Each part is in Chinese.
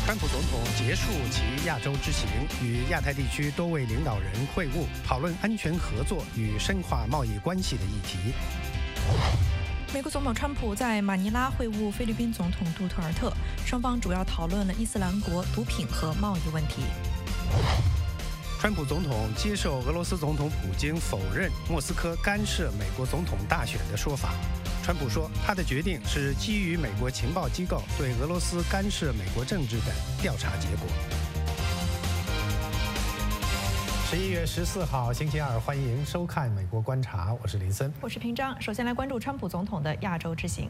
川普总统结束其亚洲之行，与亚太地区多位领导人会晤，讨论安全合作与深化贸易关系的议题。 美国总统川普在马尼拉会晤菲律宾总统杜特尔特，双方主要讨论了伊斯兰国毒品和贸易问题。 川普总统接受俄罗斯总统普京否认莫斯科干涉美国总统大选的说法。川普说，他的决定是基于美国情报机构对俄罗斯干涉美国政治的调查结果。11月14号，星期二，欢迎收看《美国观察》，我是林森， 我是平章。首先来关注川普总统的亚洲之行。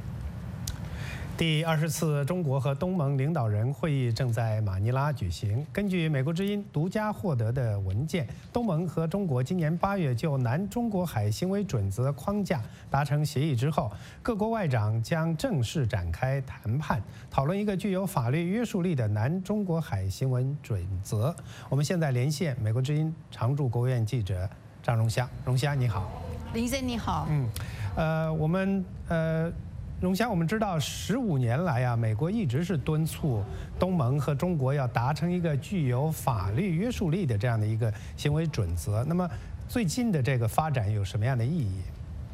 第20次中国和东盟领导人会议正在马尼拉举行。根据美国之音独家获得的文件，东盟和中国今年8月就南中国海行为准则框架达成协议之后，各国外长将正式展开谈判，讨论一个具有法律约束力的南中国海行为准则。我们现在连线美国之音常驻国务院记者张荣香，荣香你好。 林森你好。 荣香，我们知道15年来啊，美国一直是敦促东盟和中国要达成一个具有法律约束力的这样的一个行为准则。那么最近的这个发展有什么样的意义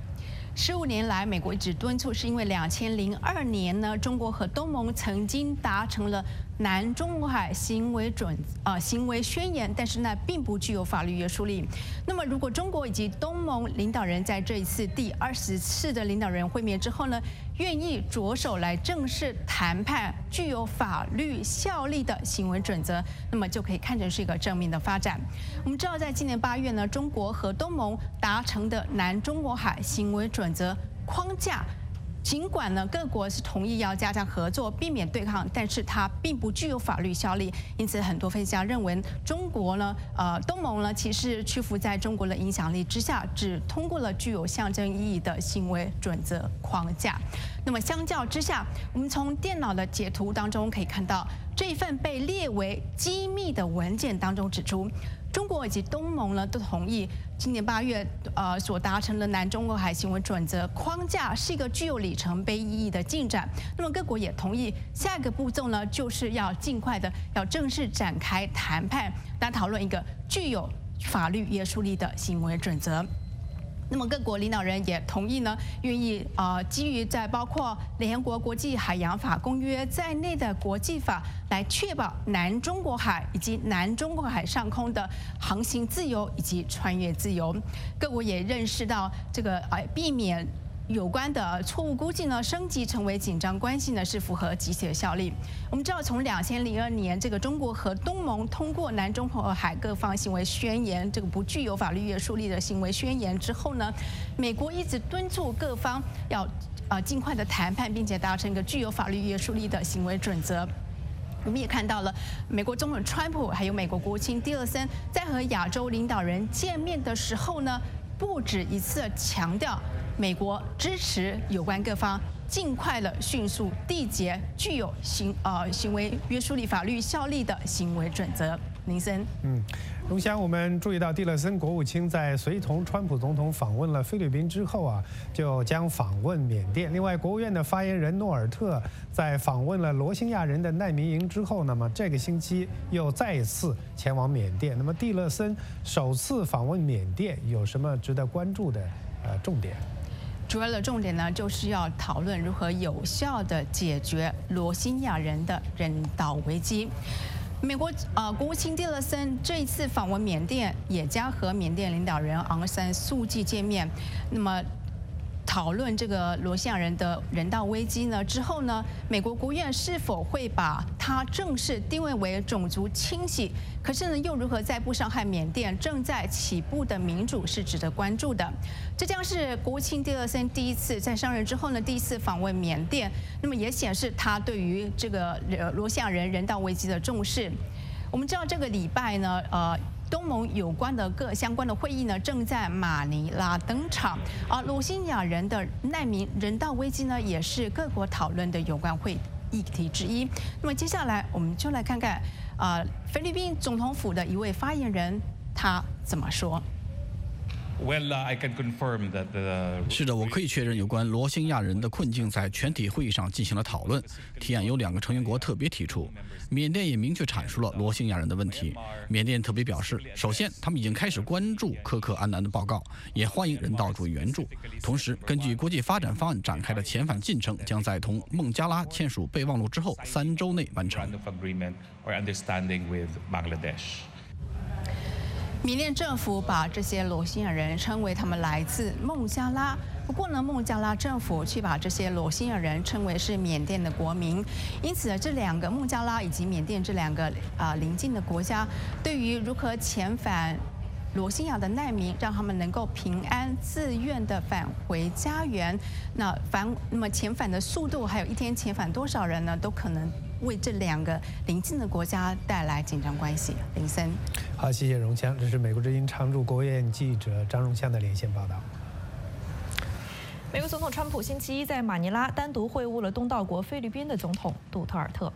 ？15年来，美国一直敦促，是因为2002年呢，中国和东盟曾经达成了南中国海行为宣言，但是呢，并不具有法律约束力。那么，如果中国以及东盟领导人在这一次第20次的领导人会面之后呢，愿意着手来正式谈判具有法律效力的行为准则，那么就可以看成是一个正面的发展。我们知道，在今年8月呢，中国和东盟达成的南中国海行为准则框架，尽管呢各国是同意要加强合作，避免对抗，但是它并不具有法律效力。因此，很多分析家认为，东盟呢其实屈服在中国的影响力之下，只通过了具有象征意义的行为准则框架。那么相较之下，我们从电脑的截图当中可以看到，这一份被列为机密的文件当中指出，中国以及东盟呢都同意今年8月所达成的南中国海行为准则框架是一个具有里程碑意义的进展。那么各国也同意下一个步骤呢，就是要尽快的要正式展开谈判，来讨论一个具有法律约束力的行为准则。那么各国领导人也同意呢，愿意基于在包括联合国国际海洋法公约在内的国际法，来确保南中国海以及南中国海上空的航行自由以及穿越自由。各国也认识到这个避免有关的错误估计呢，升级成为紧张关系呢，是符合集体的效力。我们知道，从2002年这个中国和东盟通过南中国海各方行为宣言，这个不具有法律约束力的行为宣言之后呢，美国一直敦促各方要尽快的谈判，并且达成一个具有法律约束力的行为准则。我们也看到了，美国总统川普还有美国国务卿蒂勒森在和亚洲领导人见面的时候呢，不止一次强调，美国支持有关各方尽快的、迅速缔结具有行为约束力、法律效力的行为准则。林森， 荣香，我们注意到蒂勒森国务卿在随同川普总统访问了菲律宾之后啊，就将访问缅甸。另外，国务院的发言人诺尔特在访问了罗兴亚人的难民营之后，那么这个星期又再一次前往缅甸。那么蒂勒森首次访问缅甸有什么值得关注的重点？ 主要的重点呢，就是要讨论如何有效地解决罗兴亚人的人道危机。美国国务卿蒂勒森这一次访问缅甸，也将和缅甸领导人昂山素季见面。那么讨论这个罗兴亚人的人道危机呢之后呢，美国国务院是否会把它正式定位为种族清洗？可是呢，又如何在不伤害缅甸正在起步的民主是值得关注的。这将是国务卿蒂勒森第一次在上任之后呢，第一次访问缅甸，那么也显示他对于这个罗兴亚人人道危机的重视。我们知道这个礼拜呢，东盟有关的各相关的会议呢，正在马尼拉登场。而罗兴亚人的难民人道危机呢，也是各国讨论的有关议题之一。那么接下来我们就来看看，菲律宾总统府的一位发言人他怎么说。 是的，我可以确认有关罗兴亚人的困境在全体会议上进行了讨论。提案由2个成员国特别提出，缅甸也明确阐述了罗兴亚人的问题。缅甸特别表示，首先他们已经开始关注柯克安南的报告，也欢迎人道主义援助。同时，根据国际发展方案展开的遣返进程将在同孟加拉签署备忘录之后3周内完成。 缅甸政府把这些罗兴亚人称为他们来自孟加拉，不过呢，孟加拉政府却把这些罗兴亚人称为是缅甸的国民。因此，这2个孟加拉以及缅甸这2个邻近的国家，对于如何遣返罗兴亚的难民，让他们能够平安自愿地返回家园，那么遣返的速度，还有一天遣返多少人呢，都可能为这2个邻近的国家带来紧张关系。林森， 好，谢谢荣香，这是美国之音常驻国务院记者张荣香的连线报道。 美国总统川普星期一在马尼拉单独会晤了东道国菲律宾的总统杜特尔特。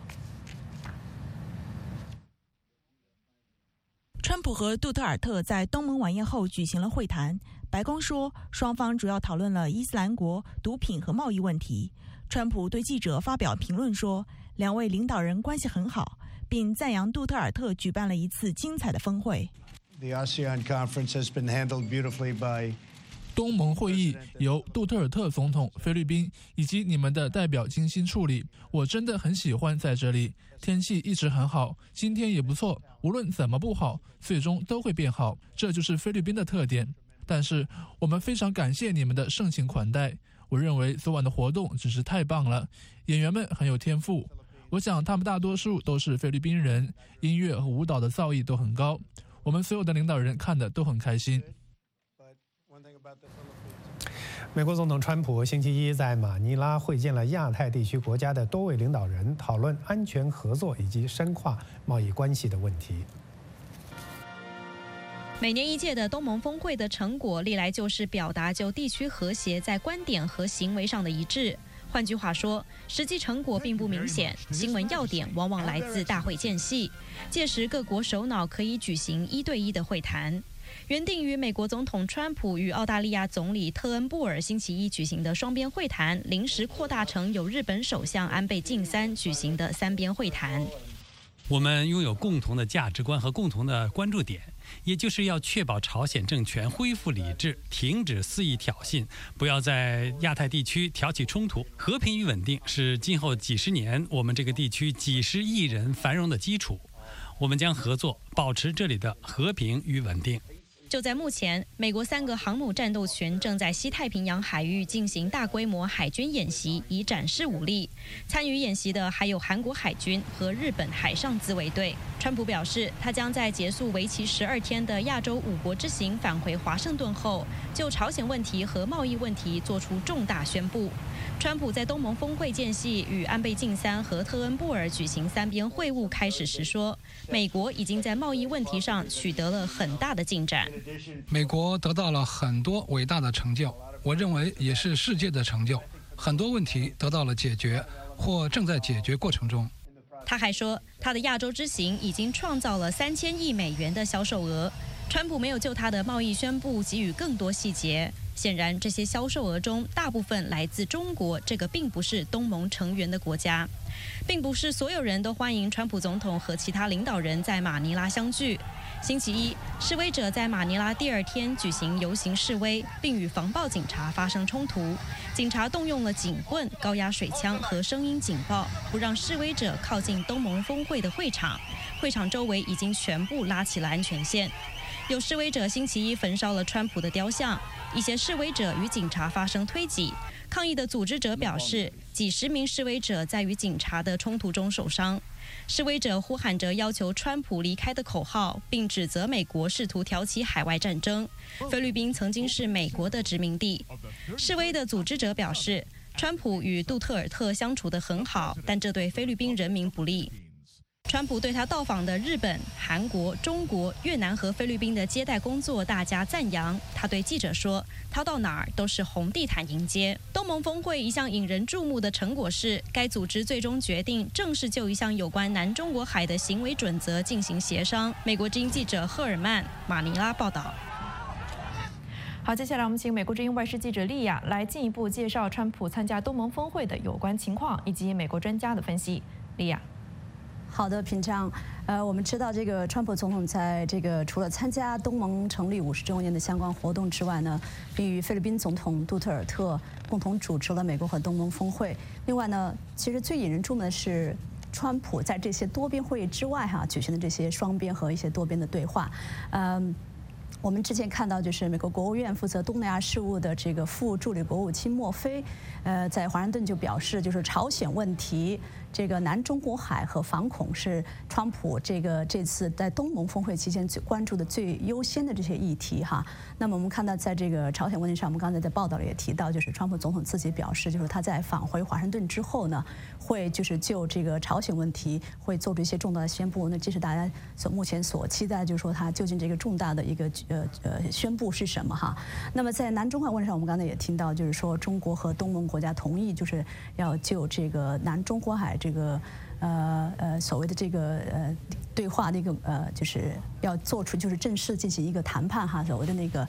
川普和杜特尔特在东盟晚宴后举行了会谈。白宫说，双方主要讨论了伊斯兰国、毒品和贸易问题。川普对记者发表评论说，2位领导人关系很好，并赞扬杜特尔特举办了一次精彩的峰会。 东盟会议由杜特尔特总统、菲律宾以及你们的代表精心处理，我真的很喜欢在这里。天气一直很好，今天也不错。无论怎么不好，最终都会变好，这就是菲律宾的特点。但是我们非常感谢你们的盛情款待。我认为昨晚的活动真是太棒了，演员们很有天赋。我想他们大多数都是菲律宾人，音乐和舞蹈的造诣都很高。我们所有的领导人看得都很开心。 美国总统川普星期一在马尼拉会见了亚太地区国家的多位领导人，讨论安全合作以及深化贸易关系的问题。 每年一届的东盟峰会的成果，历来就是表达就地区和谐在观点和行为上的一致。换句话说，实际成果并不明显，新闻要点往往来自大会间隙。届时，各国首脑可以举行1对1的会谈。原定于美国总统川普与澳大利亚总理特恩布尔星期一举行的双边会谈，临时扩大成由日本首相安倍晋三举行的3边会谈。 我们拥有共同的价值观和共同的关注点，也就是要确保朝鲜政权恢复理智，停止肆意挑衅，不要在亚太地区挑起冲突。和平与稳定是今后几十年我们这个地区几十亿人繁荣的基础。我们将合作，保持这里的和平与稳定。 就在目前，美国3个航母战斗群正在西太平洋海域进行大规模海军演习，以展示武力。参与演习的还有韩国海军和日本海上自卫队。川普表示，他将在结束为期12天的亚洲5国之行返回华盛顿后，就朝鲜问题和贸易问题做出重大宣布。川普在东盟峰会间隙与安倍晋三和特恩布尔举行3边会晤开始时说，美国已经在贸易问题上取得了很大的进展。 美国得到了很多伟大的成就，我认为也是世界的成就。很多问题得到了解决，或正在解决过程中。 他还说，他的亚洲之行已经创造了3000亿美元的销售额。川普没有就他的贸易宣布给予更多细节。显然，这些销售额中大部分来自中国，这个并不是东盟成员的国家。并不是所有人都欢迎川普总统和其他领导人在马尼拉相聚。星期一，示威者在马尼拉第2天举行游行示威，并与防暴警察发生冲突。警察动用了警棍、高压水枪和声音警报，不让示威者靠近东盟峰会的会场。会场周围已经全部拉起了安全线。有示威者星期一焚烧了川普的雕像，一些示威者与警察发生推挤。抗议的组织者表示，几十名示威者在与警察的冲突中受伤。示威者呼喊着要求川普离开的口号，并指责美国试图挑起海外战争。菲律宾曾经是美国的殖民地。示威的组织者表示，川普与杜特尔特相处得很好，但这对菲律宾人民不利。川普对他到访的日本、韩国、中国、越南和菲律宾的接待工作大加赞扬。他对记者说，他到哪儿都是红地毯迎接。东盟峰会一项引人注目的成果是，该组织最终决定正式就一项有关南中国海的行为准则进行协商。美国之音记者赫尔曼，马尼拉报道。 好，接下来我们请美国之音外事记者莉亚来进一步介绍川普参加东盟峰会的有关情况以及美国专家的分析。莉亚。 好的，平昌。我们知道这个川普总统在这个除了参加东盟成立50周年的相关活动之外呢，并与菲律宾总统杜特尔特共同主持了美国和东盟峰会。另外呢，其实最引人注目的是川普在这些多边会议之外举行的这些双边和一些多边的对话。我们之前看到，就是美国国务院负责东南亚事务的这个副助理国务卿莫菲，在华盛顿就表示，就是朝鲜问题、这个南中国海和反恐是川普这次在东盟峰会期间最关注的最优先的这些议题哈。那么我们看到，在这个朝鲜问题上，我们刚才在报道里也提到，就是川普总统自己表示，就是他在返回华盛顿之后呢，会就是就这个朝鲜问题会做出一些重大的宣布。那这是大家目前所期待，就是说他究竟这个重大的一个宣布是什么哈？那么在南中海问题上，我们刚才也听到，就是说中国和东盟国家同意，就是要就这个南中国海这个所谓的这个对话的一个就是要做出就是正式进行一个谈判哈，所谓的那个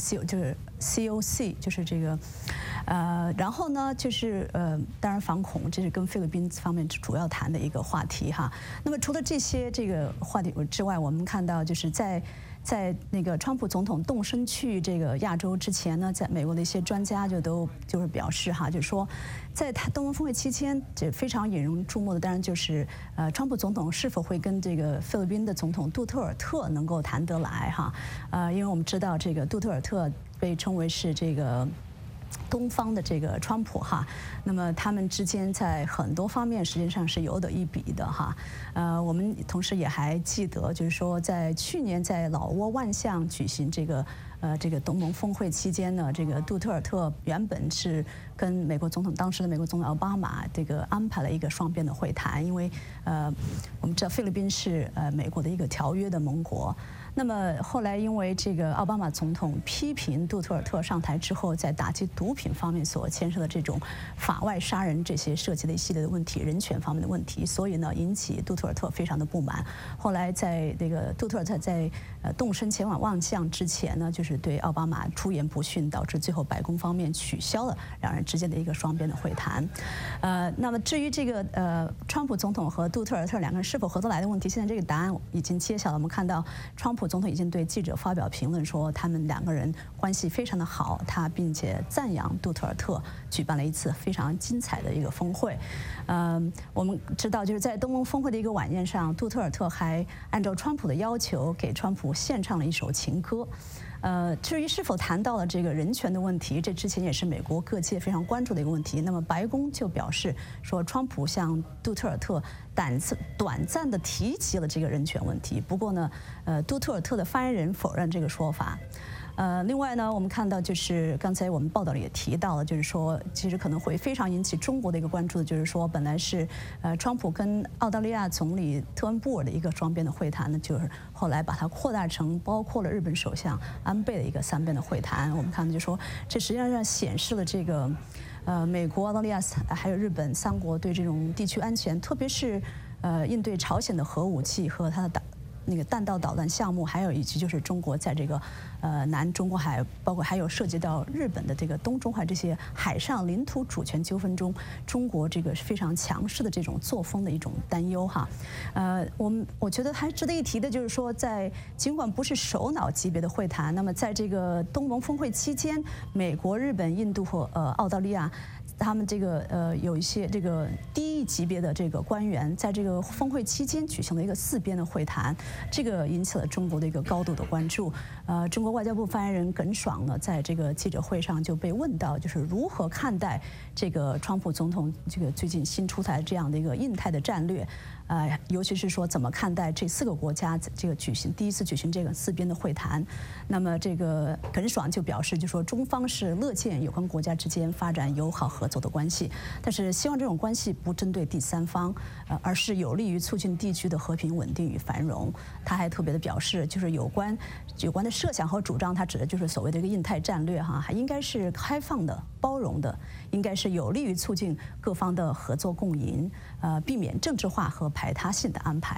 COC 就是这个然后呢就是当然反恐这是跟菲律宾方面主要谈的一个话题哈。那么除了这些这个话题之外，我们看到就是在那个川普总统动身去这个亚洲之前呢，在美国的一些专家就是表示哈，就是说，在东盟峰会期间，这非常引人注目的，当然就是川普总统是否会跟这个菲律宾的总统杜特尔特能够谈得来哈，因为我们知道这个杜特尔特被称为是这个东方的这个川普哈，那么他们之间在很多方面实际上是有得一比的哈。我们同时也还记得，就是说在去年在老挝万象举行这个东盟峰会期间呢，这个杜特尔特原本是跟当时的美国总统奥巴马这个安排了一个双边的会谈，因为我们知道菲律宾是美国的一个条约的盟国。那么后来因为这个奥巴马总统批评杜特尔特上台之后，在打击毒品方面所牵涉的这种法外杀人这些涉及的一系列的问题，人权方面的问题，所以呢引起杜特尔特非常的不满。后来在这个杜特尔特在动身前往万象之前呢，就是对奥巴马出言不逊，导致最后白宫方面取消了两人之间的一个双边的会谈。那么至于这个川普总统和杜特尔特两个人是否合得来的问题，现在这个答案已经揭晓了。我们看到川普总统已经对记者发表评论说，他们两个人关系非常的好，他并且赞扬杜特尔特举办了一次非常精彩的一个峰会。我们知道就是在东盟峰会的一个晚宴上，杜特尔特还按照川普的要求给川普献唱了一首情歌。至于是否谈到了这个人权的问题，这之前也是美国各界非常关注的一个问题。那么白宫就表示说，川普向杜特尔特短暂的提及了这个人权问题。不过呢，杜特尔特的发言人否认这个说法。另外呢，我们看到就是刚才我们报道里也提到了，就是说其实可能会非常引起中国的一个关注的，就是说本来是川普跟澳大利亚总理特恩布尔的一个双边的会谈呢，就是后来把它扩大成包括了日本首相安倍的一个三边的会谈。我们看到就说这实际上显示了这个美国、澳大利亚还有日本三国对这种地区安全，特别是应对朝鲜的核武器和它的那个弹道导弹项目，还有以及就是中国在这个南中国海，包括还有涉及到日本的这个东中海这些海上领土主权纠纷中，中国这个非常强势的这种作风的一种担忧哈。我觉得还值得一提的就是说，尽管不是首脑级别的会谈，那么在这个东盟峰会期间，美国、日本、印度和澳大利亚，他们这个有一些这个低级别的这个官员，在这个峰会期间举行了一个4边的会谈，这个引起了中国的一个高度的关注。中国外交部发言人耿爽呢，在这个记者会上就被问到，就是如何看待这个川普总统这个最近新出台这样的一个印太的战略，尤其是说怎么看待这4个国家这个第一次举行这个4边的会谈。那么这个耿爽就表示，就说中方是乐见有关国家之间发展友好合作的关系，但是希望这种关系不针对第三方，而是有利于促进地区的和平稳定与繁荣。他还特别的表示，就是有关的设想和主张，他指的就是所谓的一个印太战略哈，还应该是开放的、包容的，应该是有利于促进各方的合作共赢，避免政治化和排他性的安排。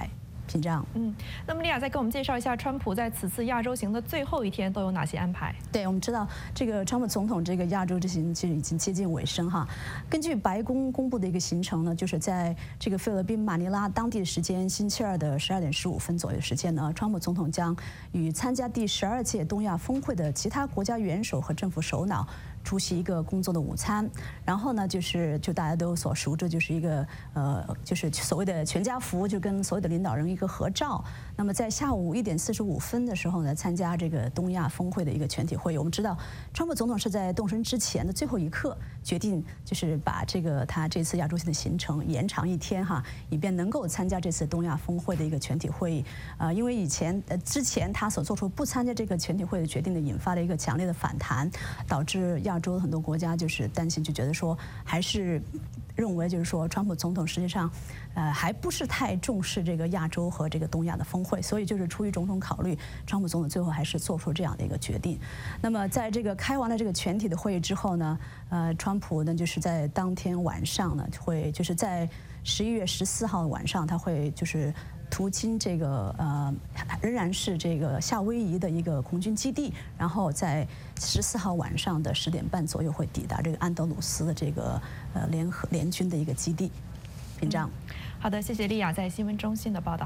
屏障。 那么莉亚再给我们介绍一下，川普在此次亚洲行的最后一天都有哪些安排？ 对，我们知道这个川普总统这个亚洲之行其实已经接近尾声哈。根据白宫公布的一个行程呢，就是在这个菲律宾马尼拉当地的时间星期二的12点15分左右的时间呢，川普总统将与参加第12届东亚峰会的其他国家元首和政府首脑出席一个工作的午餐，然后呢，就大家都所熟知，就是一个就是所谓的全家福，就跟所有的领导人一个合照。那么在下午1点45分的时候呢，参加这个东亚峰会的一个全体会议。我们知道，川普总统是在动身之前的最后一刻决定，就是把他这次亚洲行的行程延长1天哈，以便能够参加这次东亚峰会的一个全体会议。因为之前他所做出不参加这个全体会的决定呢，引发了一个强烈的反弹，导致亚洲的很多国家就是担心，就觉得说还是认为就是说川普总统实际上还不是太重视这个亚洲和这个东亚的峰会，所以就是出于种种考虑，川普总统最后还是做出这样的一个决定。那么在这个开完了这个全体的会议之后呢，川普呢就是在当天晚上呢会就是在11月14号晚上，他会就是途经这个仍然是这个夏威夷的一个空军基地，然后在14号晚上的10点半左右会抵达这个安德鲁斯的这个联军的一个基地。屏障。 好的，谢谢莉亚在新闻中心的报道。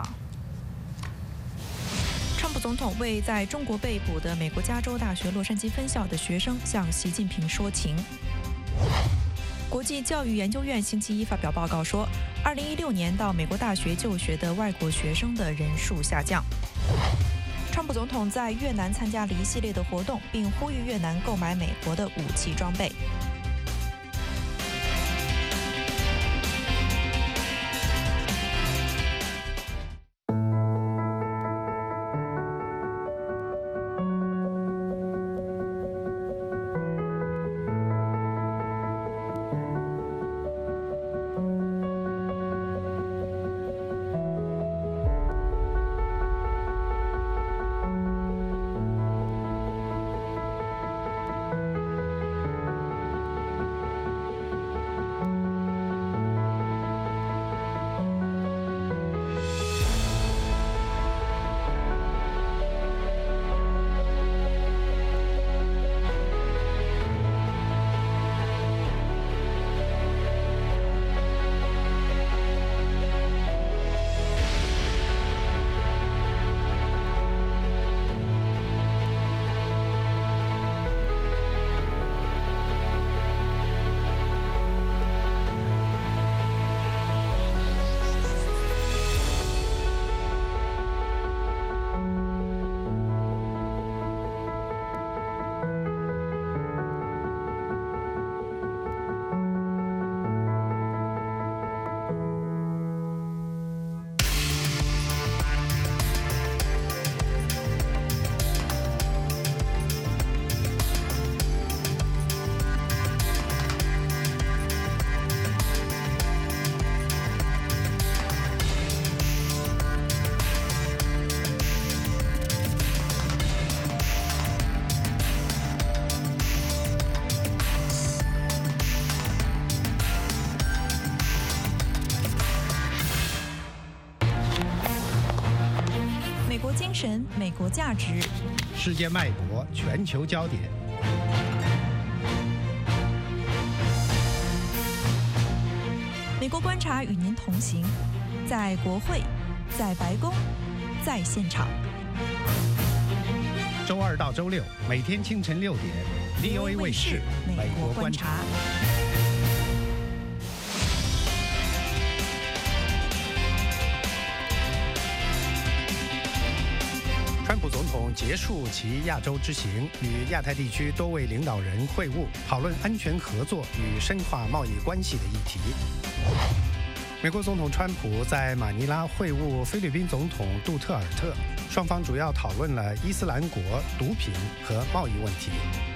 川普总统为在中国被捕的美国加州大学洛杉矶分校的学生向习近平说情。国际教育研究院星期一发表报告说，2016年到美国大学就学的外国学生的人数下降。川普总统在越南参加了一系列的活动，并呼吁越南购买美国的武器装备。美国价值， 世界脉搏，全球焦点。 美国观察与您同行，在国会，在白宫，在现场。 周2到周6，每天清晨6点 ，VOA 卫视美国观察。川普总统结束其亚洲之行，与亚太地区多位领导人会晤，讨论安全合作与深化贸易关系的议题。美国总统川普在马尼拉会晤菲律宾总统杜特尔特，双方主要讨论了伊斯兰国、毒品和贸易问题。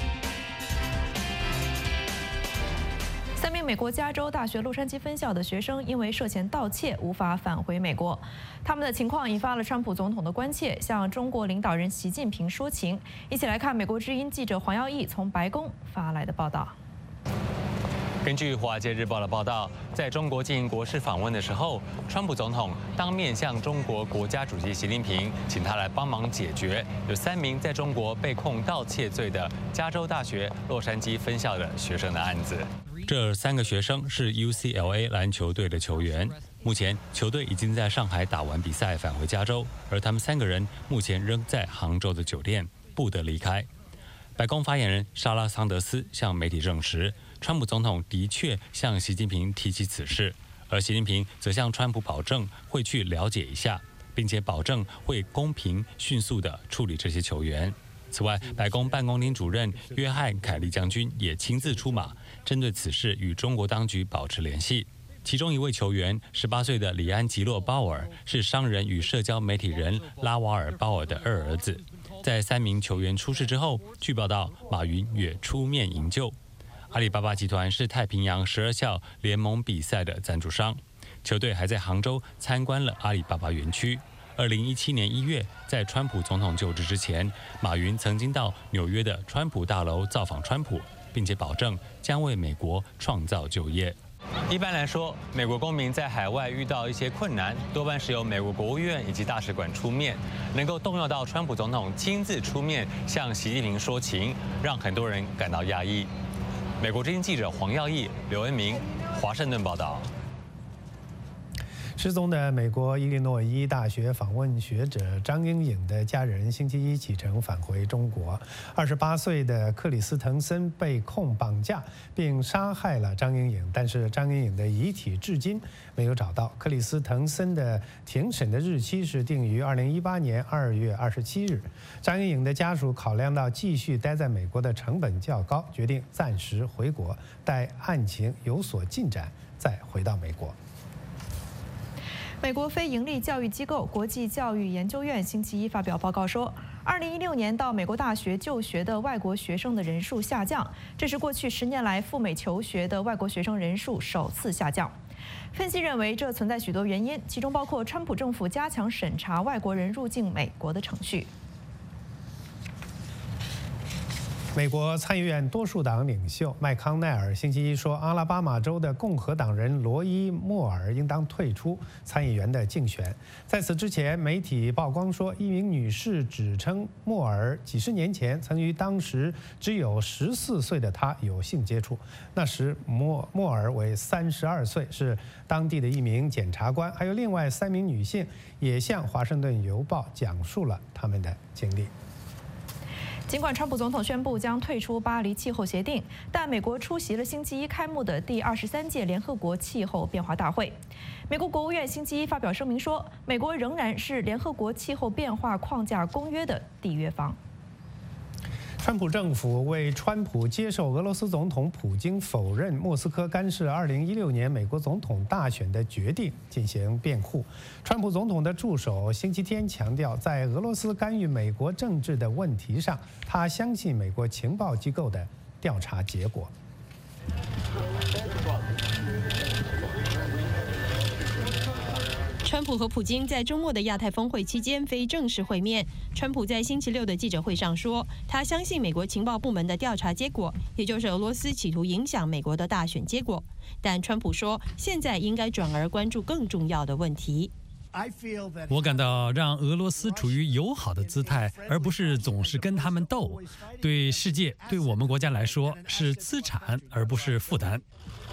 3名美国加州大学洛杉矶分校的学生因为涉嫌盗窃无法返回美国，他们的情况引发了川普总统的关切，向中国领导人习近平说情。一起来看美国之音记者黄耀义从白宫发来的报道。 根据《华尔街日报》的报道，在中国进行国事访问的时候，川普总统当面向中国国家主席习近平，请他来帮忙解决有3名在中国被控盗窃罪的加州大学洛杉矶分校的学生的案子。这3个学生是 UCLA 篮球队的球员。目前，球队已经在上海打完比赛，返回加州，而他们3个人目前仍在杭州的酒店，不得离开。白宫发言人莎拉·桑德斯向媒体证实，川普总统的确向习近平提起此事，而习近平则向川普保证会去了解一下，并且保证会公平、迅速地处理这些球员。此外，白宫办公厅主任约翰·凯利将军也亲自出马，针对此事与中国当局保持联系。其中一位球员，18岁的里安吉洛·鲍尔，是商人与社交媒体人拉瓦尔·鲍尔的2儿子。在3名球员出事之后，据报道，马云也出面营救。阿里巴巴集团是太平洋12校联盟比赛的赞助商，球队还在杭州参观了阿里巴巴园区。2017年1月，在川普总统就职之前，马云曾经到纽约的川普大楼造访川普，并且保证将为美国创造就业。一般来说，美国公民在海外遇到一些困难，多半是由美国国务院以及大使馆出面，能够动用到川普总统亲自出面向习近平说情，让很多人感到压抑。美国之音记者黄耀义、刘恩明，华盛顿报道。 失踪的美国伊利诺伊大学访问学者张英颖的家人星期一启程返回中国。28岁的克里斯滕森被控绑架并杀害了张英颖，但是张英颖的遗体至今没有找到。克里斯滕森的庭审的日期是定于2018年2月27日。张英颖的家属考量到继续待在美国的成本较高，决定暂时回国，待案情有所进展再回到美国。 美国非营利教育机构国际教育研究院星期一发表报告说，2016年到美国大学就学的外国学生的人数下降，这是过去10年来赴美求学的外国学生人数首次下降。分析认为，这存在许多原因，其中包括川普政府加强审查外国人入境美国的程序。 美国参议院多数党领袖麦康奈尔星期一说，阿拉巴马州的共和党人罗伊·莫尔应当退出参议员的竞选。在此之前，媒体曝光说，一名女士指称莫尔几十年前曾与当时只有14岁的他有性接触。那时莫尔为32岁，是当地的一名检察官。还有另外3名女性也向《华盛顿邮报》讲述了他们的经历。 尽管川普总统宣布将退出巴黎气候协定，但美国出席了星期一开幕的第23届联合国气候变化大会。美国国务院星期一发表声明说，美国仍然是联合国气候变化框架公约的缔约方。 川普政府为川普接受俄罗斯总统普京否认莫斯科干涉2016年美国总统大选的决定进行辩护。川普总统的助手星期天强调，在俄罗斯干预美国政治的问题上，他相信美国情报机构的调查结果。 川普和普京在周末的亚太峰会期间非正式会面。川普在星期六的记者会上说，他相信美国情报部门的调查结果，也就是俄罗斯企图影响美国的大选结果。但川普说，现在应该转而关注更重要的问题。 我感到让俄罗斯处于友好的姿态，而不是总是跟他们斗，对世界、对我们国家来说是资产，而不是负担。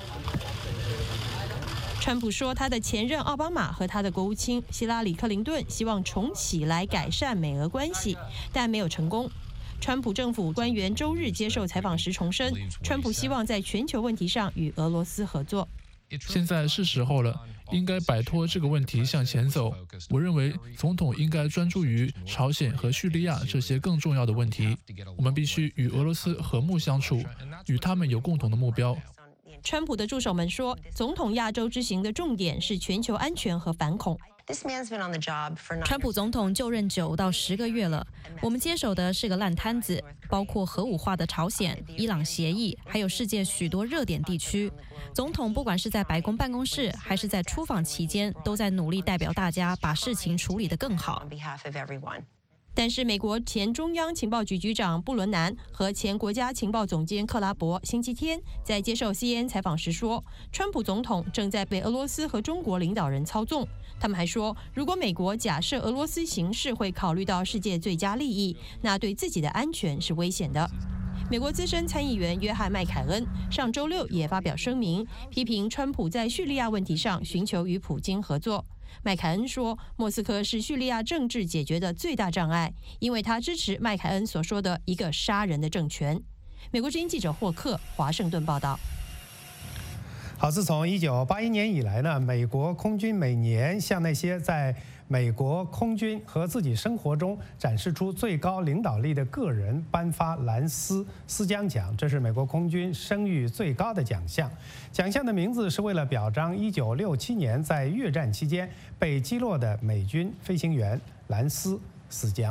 川普说，他的前任奥巴马和他的国务卿希拉里·克林顿希望重启来改善美俄关系，但没有成功。川普政府官员周日接受采访时重申，川普希望在全球问题上与俄罗斯合作。 现在是时候了，应该摆脱这个问题向前走。我认为总统应该专注于朝鲜和叙利亚这些更重要的问题。我们必须与俄罗斯和睦相处，与他们有共同的目标。 川普的助手们说，总统亚洲之行的重点是全球安全和反恐。川普总统就任9到10个月了，我们接手的是个烂摊子，包括核武化的朝鲜、伊朗协议，还有世界许多热点地区。总统不管是在白宫办公室，还是在出访期间，都在努力代表大家把事情处理得更好。 但是，美国前中央情报局局长布伦南和前国家情报总监克拉伯星期天在接受 CNN 采访时说，川普总统正在被俄罗斯和中国领导人操纵。他们还说，如果美国假设俄罗斯行事会考虑到世界最佳利益，那对自己的安全是危险的。美国资深参议员约翰·麦凯恩上周六也发表声明，批评川普在叙利亚问题上寻求与普京合作。麦凯恩说，莫斯科是叙利亚政治解决的最大障碍，因为他支持麦凯恩所说的一个杀人的政权。美国之音记者霍克华盛顿报道。 好，自从1981年以来呢，美国空军每年向那些在美国空军和自己生活中展示出最高领导力的个人颁发兰斯思江奖，这是美国空军声誉最高的奖项。奖项的名字是为了表彰1967年在越战期间被击落的美军飞行员兰斯思江。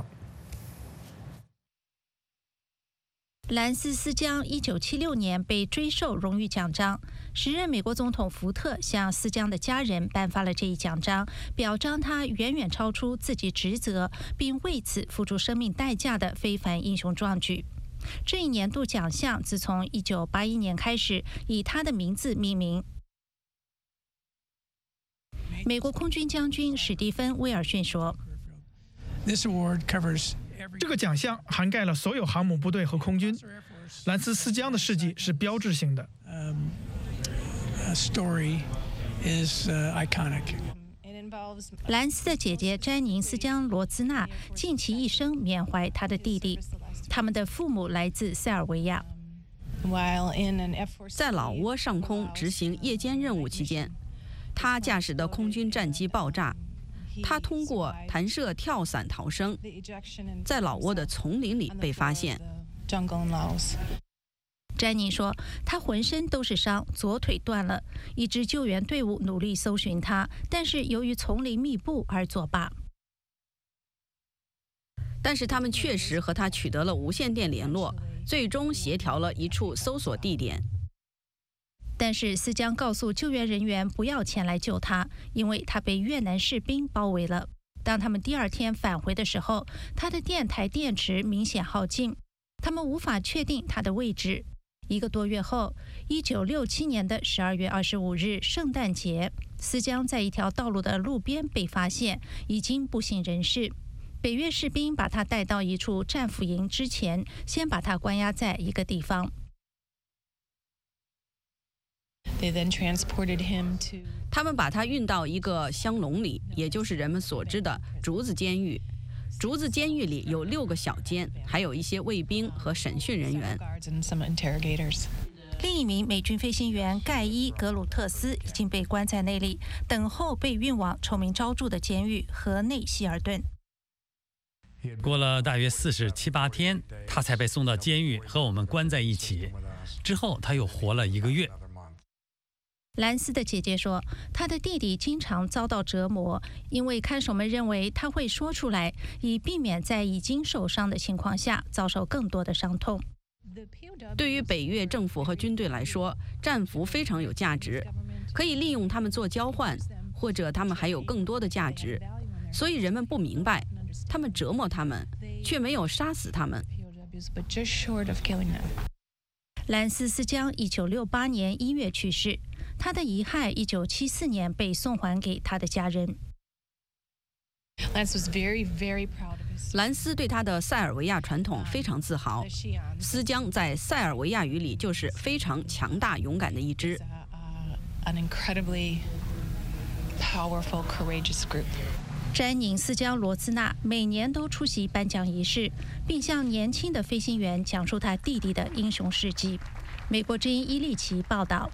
兰斯思江1976年被追授荣誉奖章，时任美国总统福特向思江的家人颁发了这一奖章，表彰他远远超出自己职责，并为此付出生命代价的非凡英雄壮举。这一年度奖项自从1981年开始以他的名字命名。美国空军将军史蒂芬·威尔逊说：“ 这个奖项涵盖了所有航母部队和空军。兰斯思江的事迹是标志性的。 兰斯的姐姐詹宁·思江·罗兹纳尽其一生缅怀他的弟弟，他们的父母来自塞尔维亚。 在老挝上空执行夜间任务期间，他驾驶的空军战机爆炸。他通过弹射跳伞逃生，在老挝的丛林里被发现。 詹妮说，他浑身都是伤，左腿断了。一支救援队伍努力搜寻他，但是由于丛林密布而作罢。 但是他们确实和他取得了无线电联络，最终协调了一处搜索地点。 但是思江告诉救援人员不要前来救他，因为他被越南士兵包围了。当他们第二天返回的时候，他的电台电池明显耗尽，他们无法确定他的位置。1个多月后，1967年的12月25日，圣诞节，思江在一条道路的路边被发现，已经不省人事。北越士兵把他带到一处战俘营之前，先把他关押在一个地方。 他们把他运到一个箱笼里，也就是人们所知的竹子监狱。竹子监狱里有6个小间，还有一些卫兵和审讯人员。 另一名美军飞行员盖伊·格鲁特斯已经被关在那里，等候被运往臭名昭著的监狱河内希尔顿。 过了大约47、8天，他才被送到监狱，和我们关在一起。之后他又活了1个月。 兰斯的姐姐说，她的弟弟经常遭到折磨，因为看守们认为他会说出来，以避免在已经受伤的情况下遭受更多的伤痛。 对于北越政府和军队来说，战俘非常有价值，可以利用他们做交换，或者他们还有更多的价值。所以人们不明白，他们折磨他们，却没有杀死他们。 兰斯思江1968年1月去世，他的遗骸1974年被送还给他的家人。 兰斯对他的塞尔维亚传统非常自豪。思江在塞尔维亚语里就是非常强大勇敢的一支。 詹宁·思江·罗兹纳每年都出席颁奖仪式，并向年轻的飞行员讲述他弟弟的英雄事迹。美国之音伊利奇报道。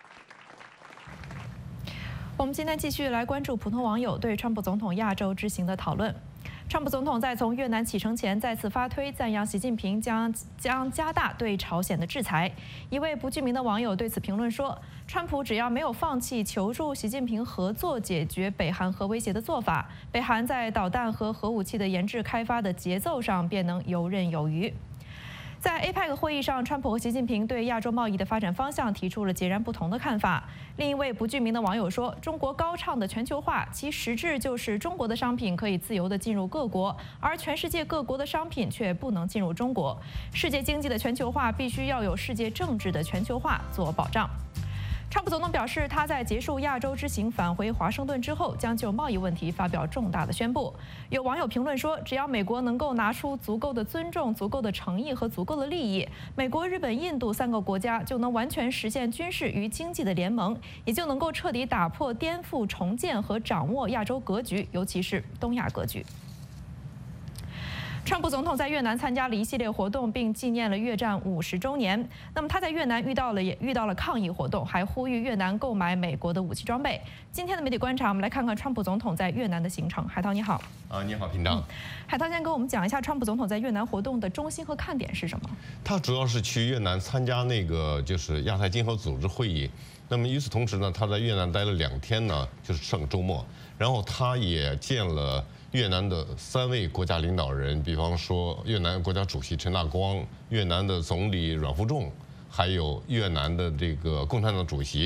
我们今天继续来关注普通网友对川普总统亚洲之行的讨论。川普总统在从越南启程前再次发推赞扬习近平将加大对朝鲜的制裁。一位不具名的网友对此评论说：“川普只要没有放弃求助习近平合作解决北韩核威胁的做法，北韩在导弹和核武器的研制开发的节奏上便能游刃有余。” 在 APEC 会议上，川普和习近平对亚洲贸易的发展方向提出了截然不同的看法。另一位不具名的网友说：“中国高唱的全球化，其实质就是中国的商品可以自由地进入各国，而全世界各国的商品却不能进入中国。世界经济的全球化必须要有世界政治的全球化做保障。”川普总统表示，他在结束亚洲之行返回华盛顿之后，将就贸易问题发表重大的宣布。有网友评论说，只要美国能够拿出足够的尊重、足够的诚意和足够的利益，美国、日本、印度3个国家就能完全实现军事与经济的联盟，也就能够彻底打破、颠覆、重建和掌握亚洲格局，尤其是东亚格局。川普总统在越南参加了一系列活动，并纪念了越战50周年。那么他在越南遇到了抗议活动，还呼吁越南购买美国的武器装备。今天的媒体观察，我们来看看川普总统在越南的行程。海涛你好。 你好，平章。 海涛先跟我们讲一下川普总统在越南活动的中心和看点是什么？ 他主要是去越南参加那个就是亚太经合组织会议。那么与此同时呢，他在越南待了2天呢，就是上个周末，然后他也见了越南的3位国家领导人，比方说越南国家主席陈大光、越南的总理阮富仲，还有越南的这个共产党主席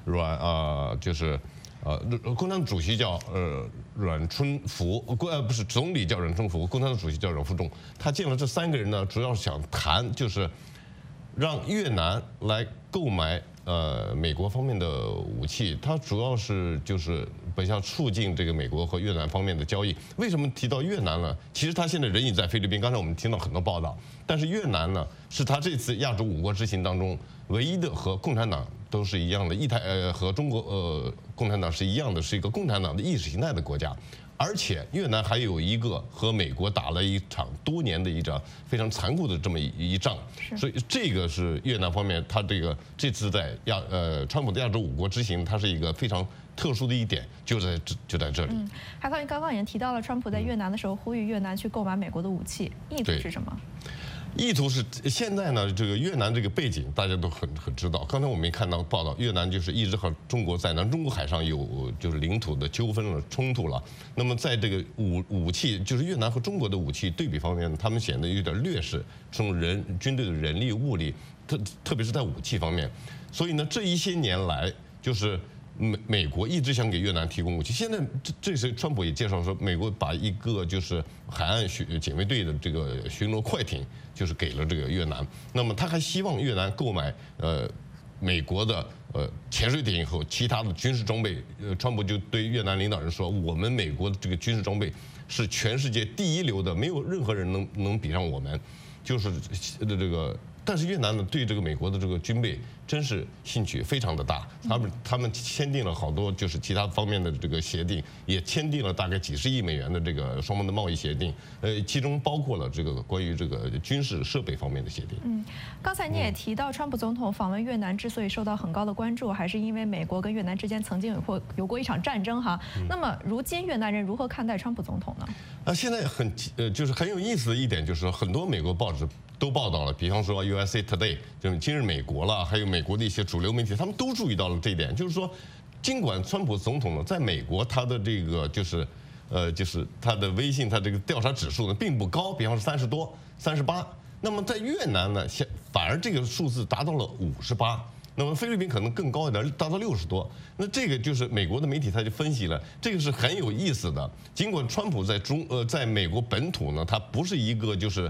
共产党主席叫阮春福，不是总理叫阮春福，共产党主席叫阮富仲。他见了这3个人呢，主要是想谈就是让越南来购买美国方面的武器，它主要是就是本想促进这个美国和越南方面的交易。为什么提到越南呢？其实他现在人已在菲律宾，刚才我们听到很多报道，但是越南呢是他这次亚洲5国之行当中唯一的和共产党都是一样的，和中国共产党是一样的，是一个共产党的意识形态的国家。而且越南还有一个和美国打了一场多年的一场非常残酷的这么一仗，所以这个是越南方面，他这次在川普的亚洲5国之行，它是一个非常特殊的一点，就在这里。 海涛，您刚刚已经提到了川普在越南的时候呼吁越南去购买美国的武器，意图是什么？ 意图是现在呢，这个越南这个背景大家都很知道。刚才我们也看到报道，越南就是一直和中国在南中国海上有就是领土的纠纷了、冲突了。那么在这个武器，就是越南和中国的武器对比方面，他们显得有点劣势，从军队的人力物力，特别是在武器方面。所以呢，这一些年来就是美国一直想给越南提供武器。现在这时川普也介绍说，美国把一个就是海岸警卫队的这个巡逻快艇，就是给了这个越南。那么他还希望越南购买美国的潜水艇和其他的军事装备。川普就对越南领导人说，我们美国的这个军事装备是全世界第一流的，没有任何人能比上我们。就是这个。但是越南呢，对这个美国的这个军备真是兴趣非常的大，他们签订了好多就是其他方面的这个协定，也签订了大概几十亿美元的这个双方的贸易协定，其中包括了这个关于这个军事设备方面的协定。 刚才你也提到，川普总统访问越南之所以受到很高的关注，还是因为美国跟越南之间曾经有过一场战争哈。那么如今越南人如何看待川普总统呢？ 现在就是很有意思的一点，就是很多美国报纸都报道了，比方说 USA Today 就是今日美国了，还有美国的一些主流媒体，他们都注意到了这一点，就是说，尽管川普总统呢在美国他的这个就是他的微信他这个调查指数呢并不高，比方说30多、38，那么在越南呢反而这个数字达到了58。那么菲律宾可能更高一点，达到60多。那这个就是美国的媒体他就分析了，这个是很有意思的。尽管川普在美国本土呢，他不是一个就是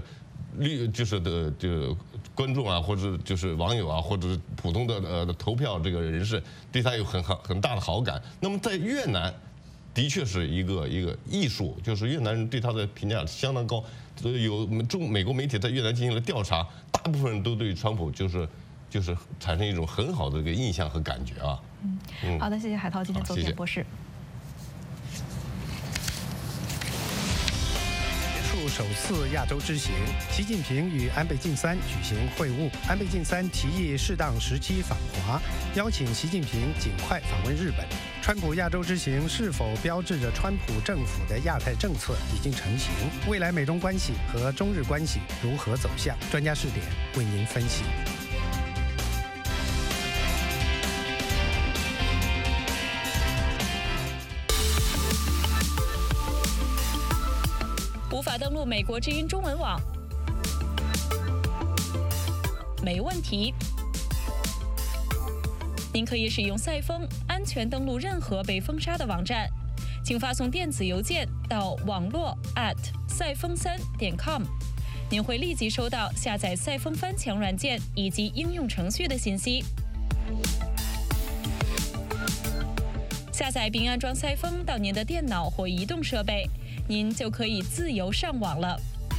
观众啊，或者就是网友啊，或者是普通的投票这个人士对他有很大的好感。那么在越南，的确是一个艺术，就是越南人对他的评价相当高。有美国媒体在越南进行了调查，大部分人都对川普就是产生一种很好的一个印象和感觉啊。 好的，谢谢海涛今天做点博士。 首次亚洲之行，习近平与安倍晋三举行会晤。安倍晋三提议适当时期访华，邀请习近平尽快访问日本。川普亚洲之行是否标志着川普政府的亚太政策已经成型？未来美中关系和中日关系如何走向？专家视点为您分析。 无法登录美国之音中文网。 没问题。您可以使用赛风安全登录任何被封杀的网站，请发送电子邮件到网络@赛风3.com，您会立即收到下载赛风翻墙软件以及应用程序的信息。下载并安装赛风到您的电脑或移动设备，您就可以自由上网了。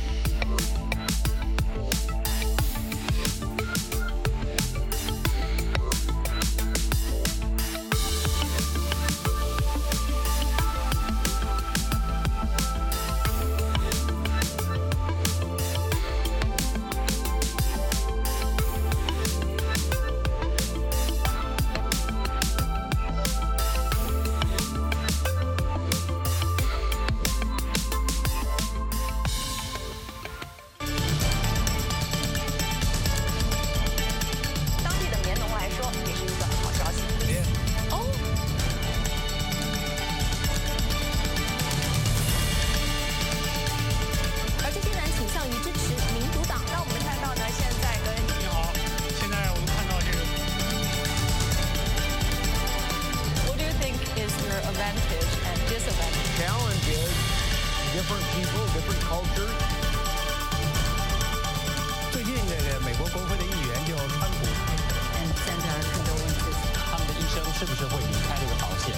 最近这个美国国会的议员就川普， 现在很多问题，他们的一生是不是会离开这个保险？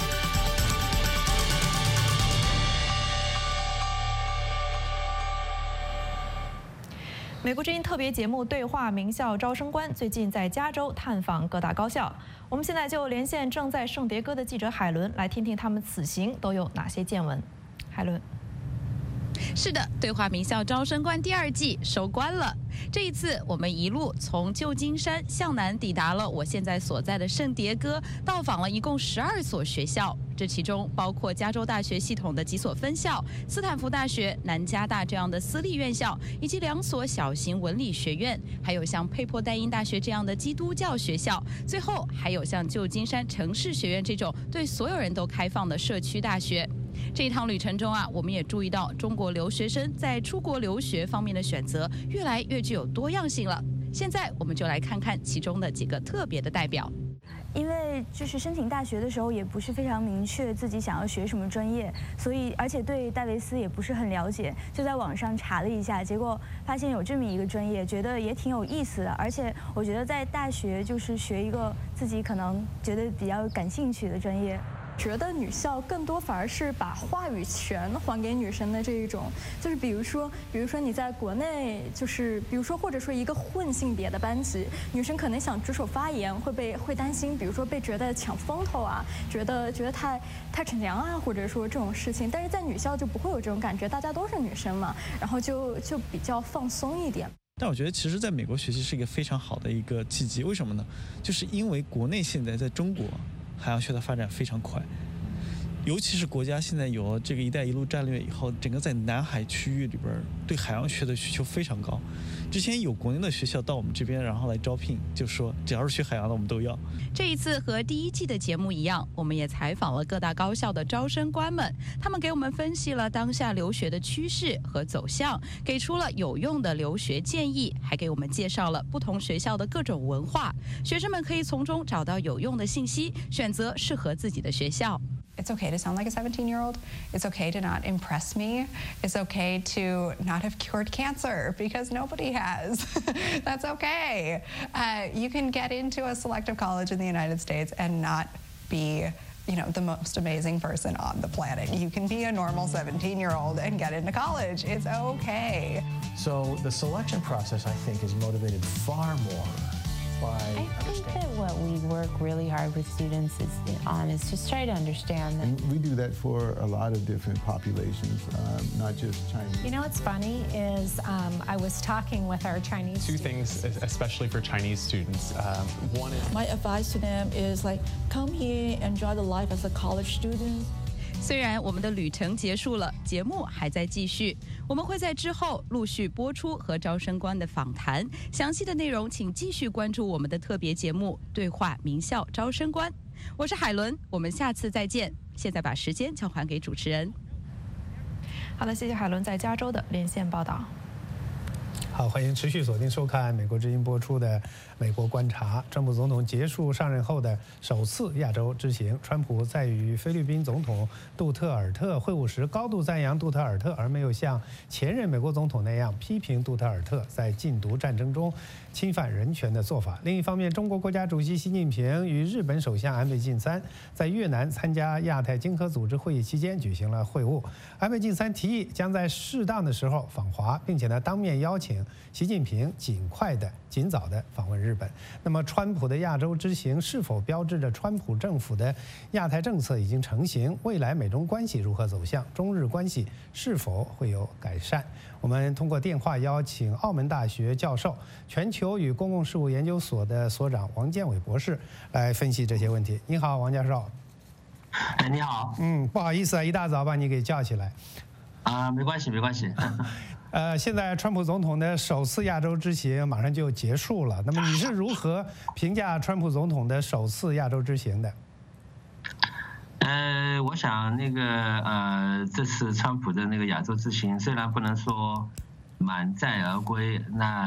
美国之音特别节目《对话名校招生官》最近在加州探访各大高校。我们现在就连线正在圣迭戈的记者海伦，来听听他们此行都有哪些见闻。海伦。 是的，对话名校招生官第2季收官了。这一次，我们一路从旧金山向南抵达了我现在所在的圣迭戈，到访了一共12所学校，这其中包括加州大学系统的几所分校、斯坦福大学、南加大这样的私立院校，以及2所小型文理学院，还有像佩珀代因大学这样的基督教学校，最后还有像旧金山城市学院这种对所有人都开放的社区大学。这一趟旅程中啊，我们也注意到中国留学生在出国留学方面的选择越来越具有多样性了。现在我们就来看看其中的几个特别的代表。 因为就是申请大学的时候也不是非常明确自己想要学什么专业，所以而且对戴维斯也不是很了解，就在网上查了一下，结果发现有这么一个专业，觉得也挺有意思的。而且我觉得在大学就是学一个自己可能觉得比较感兴趣的专业。 觉得女校更多反而是把话语权还给女生的这一种，就是比如说你在国内，就是比如说或者说一个混性别的班级，女生可能想举手发言会担心，比如说被觉得抢风头啊，觉得太逞强啊，或者说这种事情。但是在女校就不会有这种感觉，大家都是女生嘛，然后就比较放松一点。 但我觉得其实在美国学习是一个非常好的一个契机，为什么呢？就是因为国内现在在中国海洋学的发展非常快，尤其是国家现在有了这个“一带一路”战略以后，整个在南海区域里边对海洋学的需求非常高。之前有国内的学校到我们这边，然后来招聘，就说只要是学海洋的我们都要。 这一次和第1季的节目一样，我们也采访了各大高校的招生官们，他们给我们分析了当下留学的趋势和走向，给出了有用的留学建议，还给我们介绍了不同学校的各种文化，学生们可以从中找到有用的信息，选择适合自己的学校。 It's okay to sound like a 17-year-old. It's okay to not impress me. It's okay to not have cured cancer because nobody has. That's okay. You can get into a selective college in the United States and not be the most amazing person on the planet. You can be a normal 17-year-old and get into college. It's okay. So the selection process, I think, is motivated far more I think that what we work really hard with students is just try to understand them. And we do that for a lot of different populations, not just Chinese. You know what's funny is I was talking with our Chinese Two things, especially for Chinese students. One is... My advice to them is come here, enjoy the life as a college student. 虽然我们的旅程结束了，节目还在继续。我们会在之后陆续播出和招生官的访谈，详细的内容请继续关注我们的特别节目《对话名校招生官》。我是海伦，我们下次再见。现在把时间交还给主持人。 好的，谢谢海伦在加州的连线报道。 好，欢迎持续锁定收看美国之音播出的《美国观察》。川普总统结束上任后的首次亚洲之行，川普在与菲律宾总统杜特尔特会晤时，高度赞扬杜特尔特，而没有像前任美国总统那样批评杜特尔特在禁毒战争中侵犯人权的做法。另一方面，中国国家主席习近平与日本首相安倍晋三在越南参加亚太经合组织会议期间举行了会晤。安倍晋三提议将在适当的时候访华，并且当面邀请习近平尽早的访问日本。那么，川普的亚洲之行是否标志着川普政府的亚太政策已经成型？未来美中关系如何走向？中日关系是否会有改善？我们通过电话邀请澳门大学教授、全球与公共事务研究所的所长王建伟博士来分析这些问题。你好，王教授。 你好。 不好意思啊，一大早把你给叫起来。 没关系，没关系。 现在川普总统的首次亚洲之行马上就结束了，那么你是如何评价川普总统的首次亚洲之行的？ 我想这次川普的亚洲之行虽然不能说满载而归，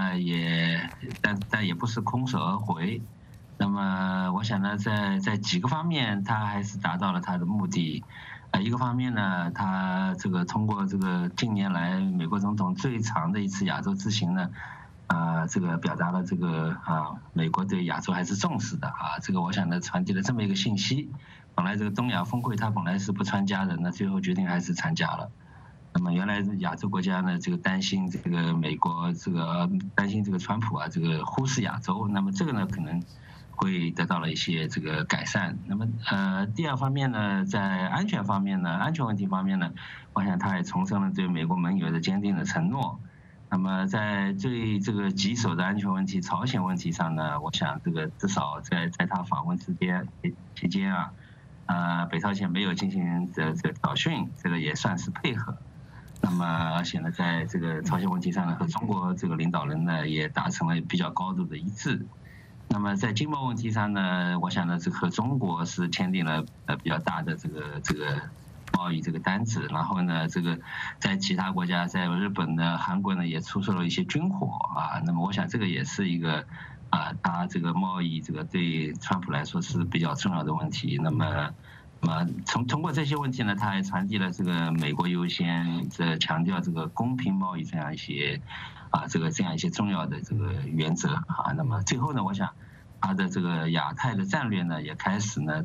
但也不是空手而回。那么我想呢，在几个方面，他还是达到了他的目的。一个方面呢，他通过近年来美国总统最长的一次亚洲之行呢，表达了美国对亚洲还是重视的啊。我想呢，传递了这么一个信息。本来东亚峰会他本来是不参加的，那最后决定还是参加了。那么原来亚洲国家呢，担心美国担心川普啊忽视亚洲，那么呢可能会得到了一些改善。那么第二方面呢，在安全问题方面呢，我想他也重申了对美国盟友的坚定的承诺。那么在最棘手的安全问题朝鲜问题上呢，我想至少在他访问期间啊，北朝鲜没有进行挑衅，也算是配合。那么而且呢，在朝鲜问题上呢，和中国领导人呢也达成了比较高度的一致。那么在经贸问题上呢，我想呢，和中国是签订了比较大的贸易单子，然后呢，在其他国家，在日本呢、韩国呢也出售了一些军火啊。那么我想也是一个他贸易对川普来说是比较重要的问题。那么通过这些问题呢，他还传递了美国优先，强调公平贸易这样一些重要的原则啊。那么最后呢，我想他的亚太的战略呢也开始呢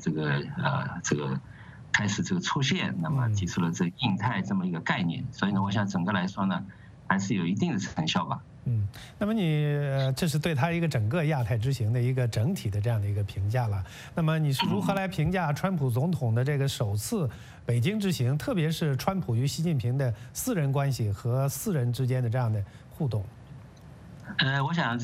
开始出现，那么提出了印太这么一个概念。所以呢，我想整个来说呢，还是有一定的成效吧。 那么你这是对他一个整个亚太之行的一个整体的这样的一个评价了。那么你是如何来评价川普总统的首次北京之行，特别是川普与习近平的私人关系和私人之间的这样的互动？ 我想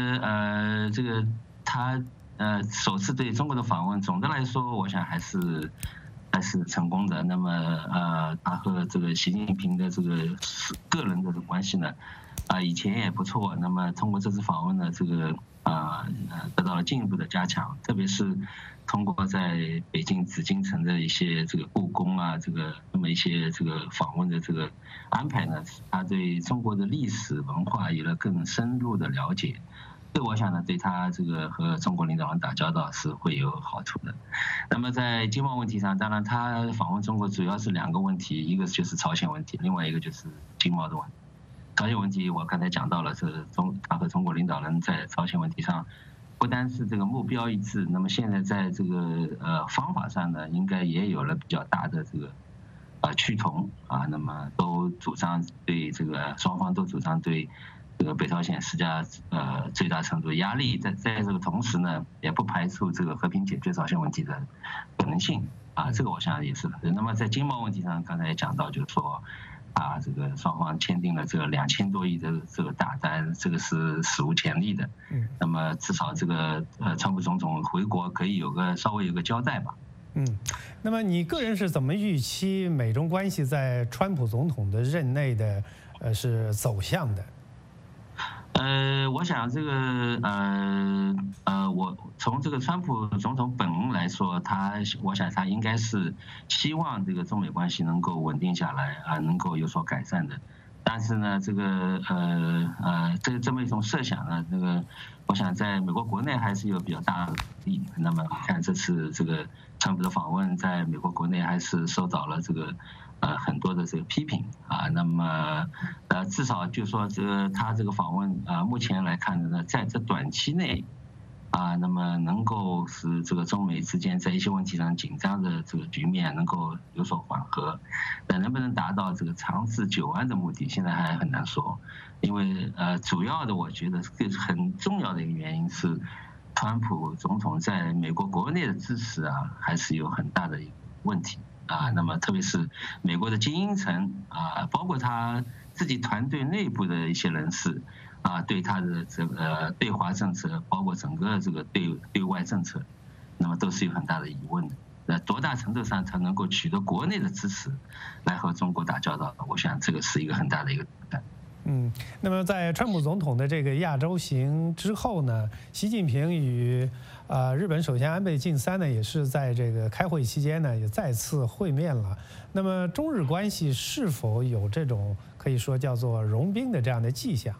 他首次对中国的访问，总的来说，我想还是成功的。那么他和习近平的个人的关系呢，以前也不错。那么通过这次访问呢，得到了进一步的加强，特别是通过在北京紫禁城的一些故宫啊，那么一些访问的安排呢，他对中国的历史文化有了更深入的了解。我想呢，对他和中国领导人打交道是会有好处的。那么在经贸问题上，当然他访问中国主要是两个问题，一个就是朝鲜问题，另外一个就是经贸的问题。朝鲜问题我刚才讲到了，他和中国领导人在朝鲜问题上不单是目标一致，那么现在在方法上呢，应该也有了比较大的趋同啊。那么都主张对双方都主张对北朝鲜施加最大程度的压力，在这个同时呢，也不排除和平解决朝鲜问题的可能性啊。我想也是的。那么在经贸问题上，刚才也讲到，就是说双方签订了2000多亿的大单，是史无前例的。那么至少川普总统回国可以稍微有个交代吧。 那么你个人是怎么预期美中关系在川普总统的任内的是走向的？ 我想我从川普总统本人来说，我想他应该是希望中美关系能够稳定下来啊，能够有所改善的。 但是呢，这么一种设想呢，我想在美国国内还是有比较大的利益。那么看这次这个川普的访问，在美国国内还是受到了很多的这个批评啊。那么至少就说他这个访问目前来看呢，在这短期内那么能够使这个中美之间在一些问题上紧张的这个局面能够有所缓和，但能不能达到这个长治久安的目的，现在还很难说。因为主要的我觉得很重要的一个原因是，川普总统在美国国内的支持还是有很大的一个问题那么特别是美国的精英层包括他自己团队内部的一些人士。对他的这个对华政策，包括整个这个对外政策，那么都是有很大的疑问的。多大程度上才能够取得国内的支持，来和中国打交道？我想这个是一个很大的一个挑战。 那么在川普总统的这个亚洲行之后呢，习近平与日本首相安倍晋三呢，也是在这个开会期间呢，也再次会面了。那么中日关系是否有这种可以说叫做融冰的这样的迹象？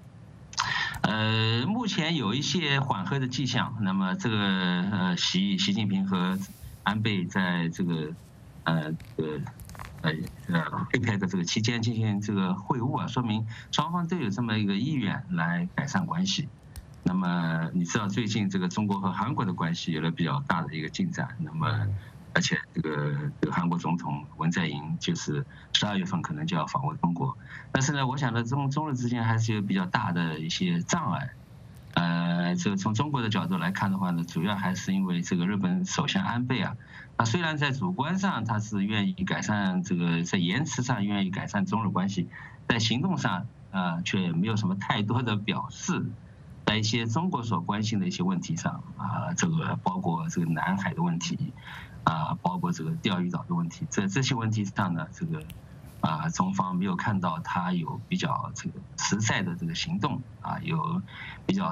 目前有一些缓和的迹象。那么这个习近平和安倍在这个APEC 的这个期间进行这个会晤说明双方都有这么一个意愿来改善关系。那么你知道最近这个中国和韩国的关系有了比较大的一个进展。那么而且这个韩国总统文在寅就是12月份可能就要访问中国，但是呢，我想呢，中日之间还是有比较大的一些障碍。这个从中国的角度来看的话呢，主要还是因为这个日本首相安倍他虽然在主观上他是愿意改善在言辞上愿意改善中日关系，在行动上却没有什么太多的表示。在一些中国所关心的一些问题上这个包括这个南海的问题包括这个钓鱼岛的问题，在这些问题上呢，中方没有看到他有比较这个实在的这个行动有比较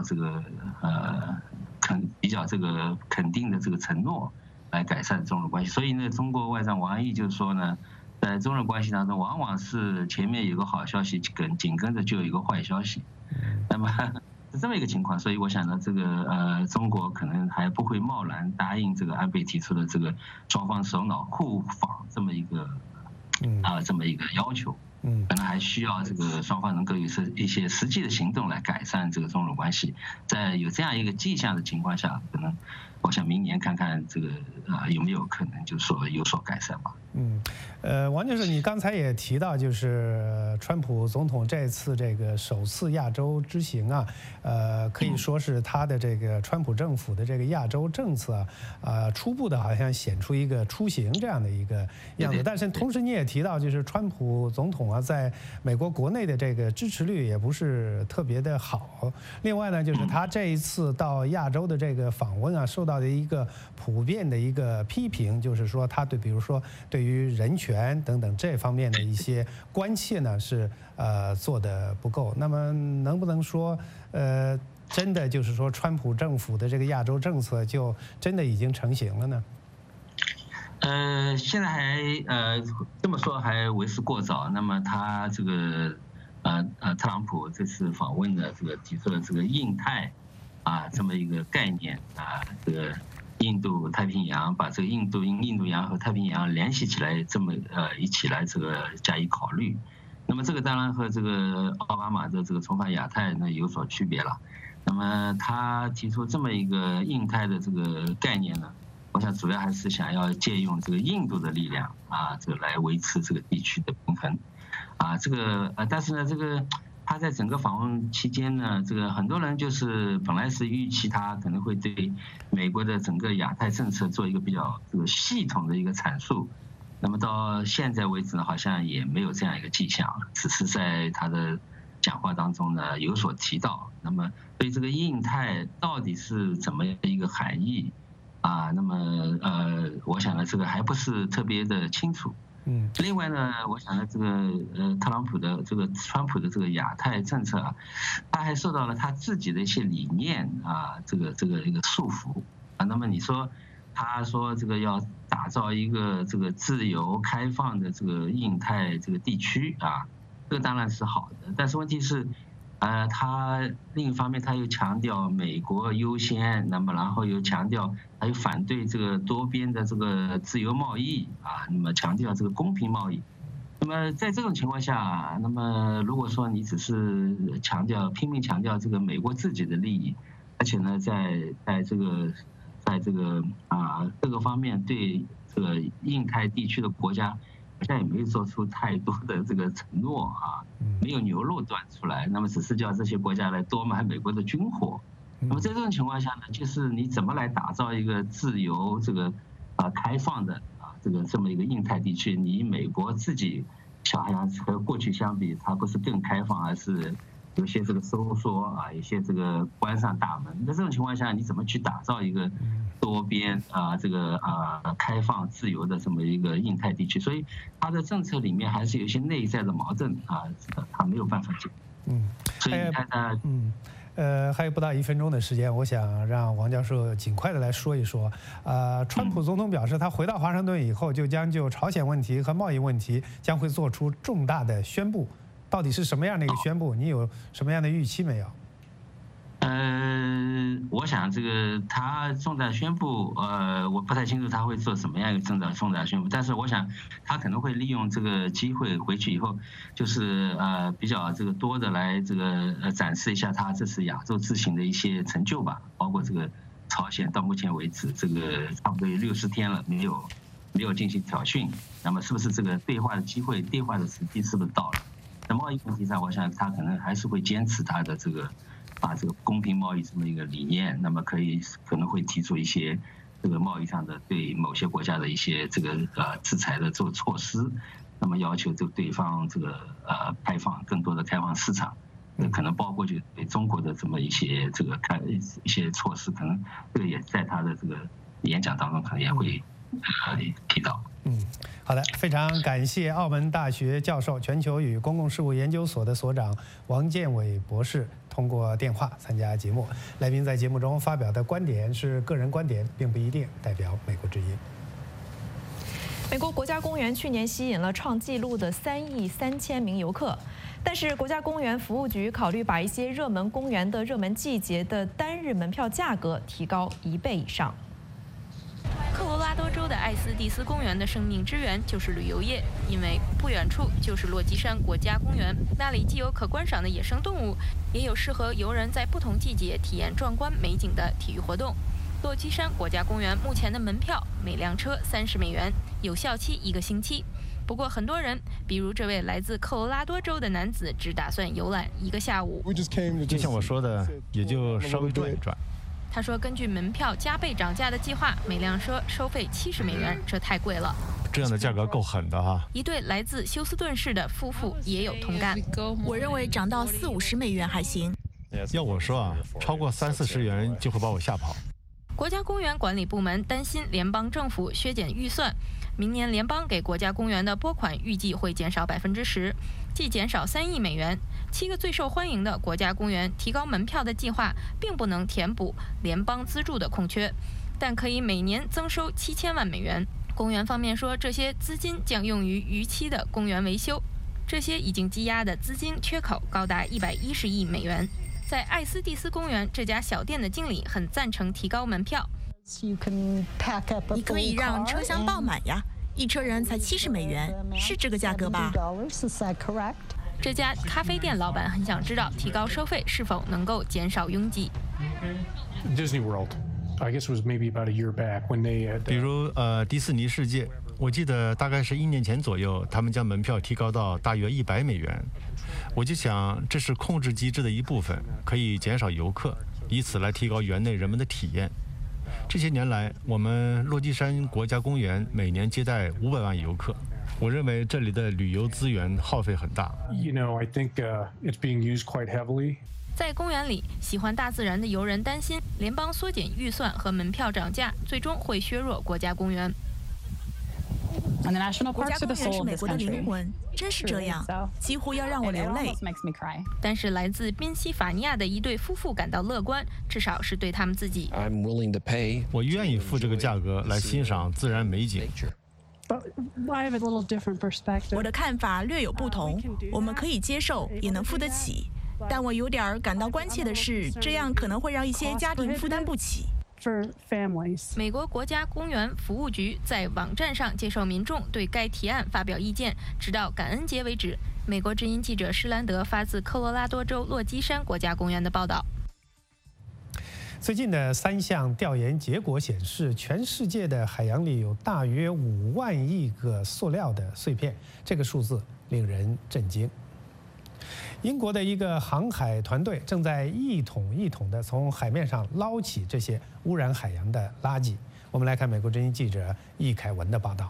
比较肯定的这个承诺来改善中日关系。所以呢，中国外长王毅就说呢，在中日关系当中，往往是前面有个好消息，紧跟着就有一个坏消息。那么是这么一个情况，所以我想呢，中国可能还不会贸然答应这个安倍提出的这个双方首脑互访这么一个要求。可能还需要双方能够有一些实际的行动来改善这个中日关系。在有这样一个迹象的情况下，可能我想明年看看有没有可能就是说有所改善吧。 王教授，你刚才也提到，就是川普总统这次首次亚洲之行可以说是他的川普政府的亚洲政策初步的好像显出一个雏形这样的一个样子。但是同时你也提到，就是川普总统在美国国内的支持率也不是特别的好。另外呢，就是他这一次到亚洲的访问受到的一个普遍的一个批评，就是说他比如说对于人权等等这方面的一些关切呢是做得不够。那么能不能说真的就是说川普政府的亚洲政策就真的已经成型了呢？ 现在还这么说还为时过早。那么他特朗普这次访问的提出了印太这么一个概念印度太平洋，把印度洋和太平洋联系起来，一起来加以考虑。那么当然和奥巴马的重返亚太有所区别了。那么他提出这么一个印太的概念呢，我想主要还是想要借用印度的力量来维持地区的平衡但是呢他在整个访问期间呢，很多人就是本来是预期他可能会对美国的整个亚太政策做一个比较系统的一个阐述。那么到现在为止呢，好像也没有这样一个迹象，只是在他的讲话当中呢有所提到。那么对印太到底是怎么一个含义那么我想呢还不是特别的清楚。另外呢，我想呢川普的亚太政策他还受到了他自己的一些理念一个束缚那么你说他说要打造一个自由开放的印太地区这个当然是好的。但是问题是，他另一方面他又强调美国优先，那么然后又强调他又反对这个多边的这个自由贸易啊，那么强调这个公平贸易。那么在这种情况下，那么如果说你只是拼命强调这个美国自己的利益，而且呢，在这个各个方面对这个印太地区的国家，好像也没有做出太多的这个承诺啊，没有牛肉端出来，那么只是叫这些国家来多买美国的军火。那么在这种情况下呢，就是你怎么来打造一个自由开放的这么一个印太地区？你美国自己好像和过去相比，它不是更开放，而是有些这个收缩啊，有些这个关上大门。在这种情况下，你怎么去打造一个多边开放自由的这么一个印太地区？所以它的政策里面还是有一些内在的矛盾啊，它没有办法解。所以它还有不到1分钟的时间，我想让王教授尽快的来说一说。川普总统表示，他回到华盛顿以后，就将就朝鲜问题和贸易问题将会做出重大的宣布。到底是什么样的一个宣布？你有什么样的预期没有？ 我想这个他重大宣布，我不太清楚他会做什么样一个重大宣布，但是我想他可能会利用这个机会回去以后，就是比较这个多的来这个展示一下他这次亚洲之行的一些成就吧，包括这个朝鲜到目前为止这个差不多有60天了没有进行挑衅，那么是不是这个对话的机会、对话的时机是不是到了？在贸易问题上，我想他可能还是会坚持他的这个公平贸易这么一个理念，那么可能会提出一些这个贸易上的对某些国家的一些这个制裁的这个措施，那么要求这个对方这个更多的开放市场，可能包括就对中国的这么一些这个一些措施，可能这个也在他的这个演讲当中可能也会提到。 好的，非常感谢澳门大学教授、全球与公共事务研究所的所长王建伟博士通过电话参加节目。来宾在节目中发表的观点是个人观点，并不一定代表美国之音。 美国国家公园去年吸引了创纪录的3亿3千名游客，但是国家公园服务局考虑把一些热门公园的热门季节的单日门票价格提高1倍以上。 科罗拉多州的艾斯蒂斯公园的生命之源就是旅游业，因为不远处就是落基山国家公园，那里既有可观赏的野生动物，也有适合游人在不同季节体验壮观美景的体育活动。落基山国家公园目前的门票每辆车30美元，有效期1个星期。不过很多人，比如这位来自科罗拉多州的男子，只打算游览1个下午。 就像我说的，也就稍微转一转。 他说，根据门票加倍涨价的计划，每辆车收费70美元，这太贵了。 这样的价格够狠的哈！ 一对来自休斯顿市的夫妇也有同感。 我认为涨到40-50美元还行。 要我说啊，超过30-40元就会把我吓跑。 国家公园管理部门担心联邦政府削减预算，明年联邦给国家公园的拨款预计会减少10%，即减少3亿美元。7个最受欢迎的国家公园提高门票的计划并不能填补联邦资助的空缺，但可以每年增收7000万美元。公园方面说，这些资金将用于逾期的公园维修，这些已经积压的资金缺口高达110亿美元。在艾斯蒂斯公园，这家小店的经理很赞成提高门票。 你可以让车厢爆满呀，一车人才70美元，是这个价格吧？ 这家咖啡店老板很想知道提高收费是否能够减少拥挤。 Disney World, I guess was maybe about a year back when they. 比如迪士尼世界，我记得大概是1年前左右，他们将门票提高到大约100美元。我就想，这是控制机制的一部分，可以减少游客，以此来提高园内人们的体验。这些年来，我们落基山国家公园每年接待500万游客。我认为这里的旅游资源耗费很大。 I think it's being used quite heavily. 在公园里，喜欢大自然的游人担心联邦缩减预算和门票涨价，最终会削弱国家公园。 国家公园是美国的灵魂，真是这样，几乎要让我流泪。 但是来自宾夕法尼亚的一对夫妇感到乐观，至少是对他们自己。 我愿意付这个价格来欣赏自然美景。 我的看法略有不同，我们可以接受，也能付得起。但我有点感到关切的是，这样可能会让一些家庭负担不起。 美国国家公园服务局在网站上接受民众对该提案发表意见，直到感恩节为止。美国之音记者施兰德发自科罗拉多州落基山国家公园的报道。 最近的3项调研结果显示，全世界的海洋里有大约5万亿个塑料的碎片，这个数字令人震惊。英国的一个航海团队正在一桶一桶地从海面上捞起这些污染海洋的垃圾。我们来看美国之音记者易凯文的报道。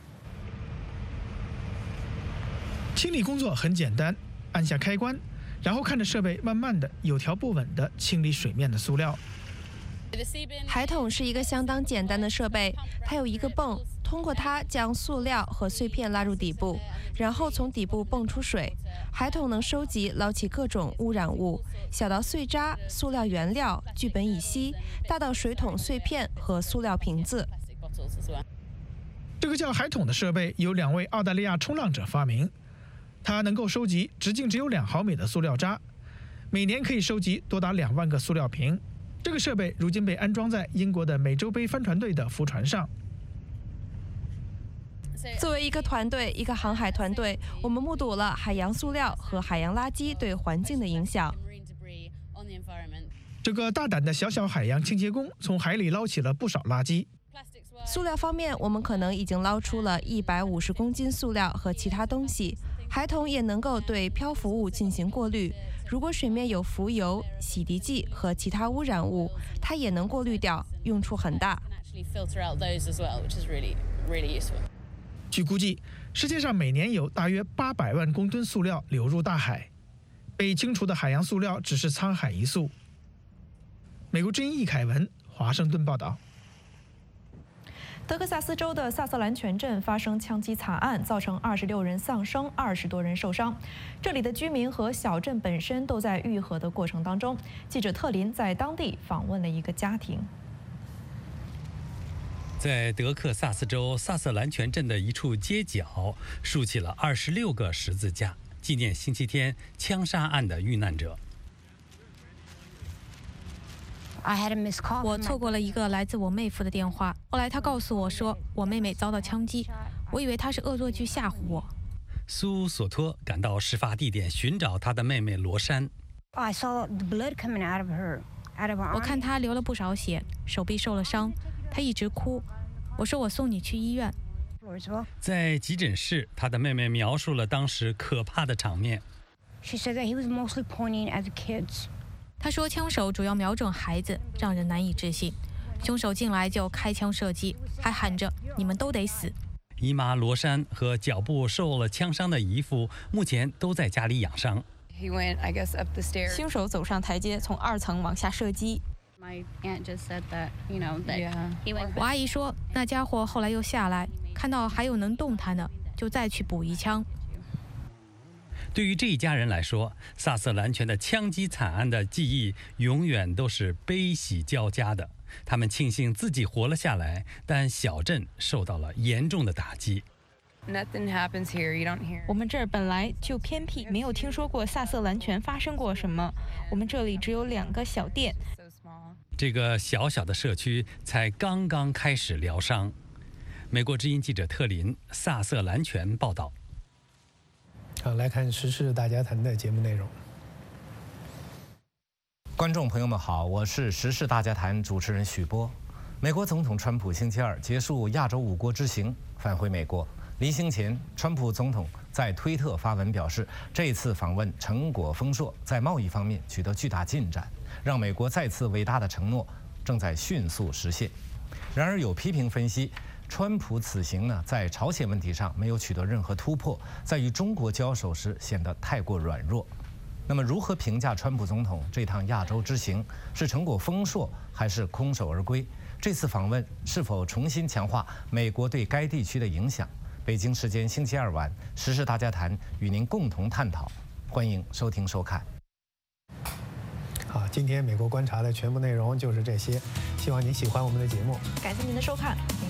清理工作很简单，按下开关，然后看着设备慢慢的、有条不紊地清理水面的塑料。 海桶是一个相当简单的设备，它有一个泵，通过它将塑料和碎片拉入底部，然后从底部泵出水。海桶能收集、捞起各种污染物，小到碎渣、塑料原料、聚苯乙烯，大到水桶碎片和塑料瓶子。 这个叫海桶的设备由2位澳大利亚冲浪者发明，它能够收集直径只有2毫米的塑料渣，每年可以收集多达2万个塑料瓶。这个设备如今被安装在英国的美洲杯帆船队的浮船上。 作为一个团队，一个航海团队，我们目睹了海洋塑料和海洋垃圾对环境的影响。 这个大胆的小小海洋清洁工从海里捞起了不少垃圾。 塑料方面，我们可能已经捞出了150公斤塑料和其他东西。海桶也能够对漂浮物进行过滤。如果水面有浮油、洗涤剂和其他污染物，它也能过滤掉，用处很大。 据估计，世界上每年有大约800万公吨塑料流入大海，被清除的海洋塑料只是沧海一粟。美国之音易凯文，华盛顿报道。 德克萨斯州的萨瑟兰泉镇发生枪击惨案，造成26人丧生，20多人受伤。这里的居民和小镇本身都在愈合的过程当中。记者特林在当地访问了一个家庭。 在德克萨斯州萨瑟兰泉镇的一处街角，竖起了26个十字架，纪念星期天枪杀案的遇难者。 我错过了一个来自我妹夫的电话，后来他告诉我说我妹妹遭到枪击，我以为他是恶作剧吓唬我。 苏索托赶到事发地点寻找他的妹妹罗珊。 我看她流了不少血，手臂受了伤，她一直哭。我说我送你去医院。 在急诊室，他的妹妹描述了当时可怕的场面。 他说枪手主要瞄准孩子，让人难以置信。凶手进来就开枪射击，还喊着你们都得死。 姨妈罗珊和脚部受了枪伤的姨父目前都在家里养伤。 凶手走上台阶，从2层往下射击。 我阿姨说那家伙后来又下来，看到还有能动弹的，就再去补一枪。 对于这一家人来说，萨瑟兰泉的枪击惨案的记忆永远都是悲喜交加的。他们庆幸自己活了下来，但小镇受到了严重的打击。 我们这儿本来就偏僻，没有听说过萨瑟兰泉发生过什么。我们这里只有2个小店。 这个小小的社区才刚刚开始疗伤。美国之音记者特林，萨瑟兰泉报道。 好，来看时事大家谈的节目内容。 观众朋友们好，我是时事大家谈主持人许波。美国总统川普星期二结束亚洲5国之行，返回美国。临行前，川普总统在推特发文表示，这次访问成果丰硕，在贸易方面取得巨大进展，让美国再次伟大的承诺正在迅速实现。然而，有批评分析，川普此行呢，在朝鲜问题上没有取得任何突破，在与中国交手时显得太过软弱。那么，如何评价川普总统这趟亚洲之行？是成果丰硕，还是空手而归？这次访问是否重新强化美国对该地区的影响？北京时间星期二晚，时事大家谈与您共同探讨，欢迎收听收看。 好，今天美国观察的全部内容就是这些，希望您喜欢我们的节目。 感谢您的收看。